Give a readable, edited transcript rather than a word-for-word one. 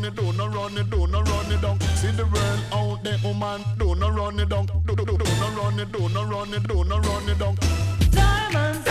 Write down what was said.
run it, do not run it, do not run it down. See the world out there, woman, do not run it down. Do not run it, do not run it, do not run it down. Diamonds.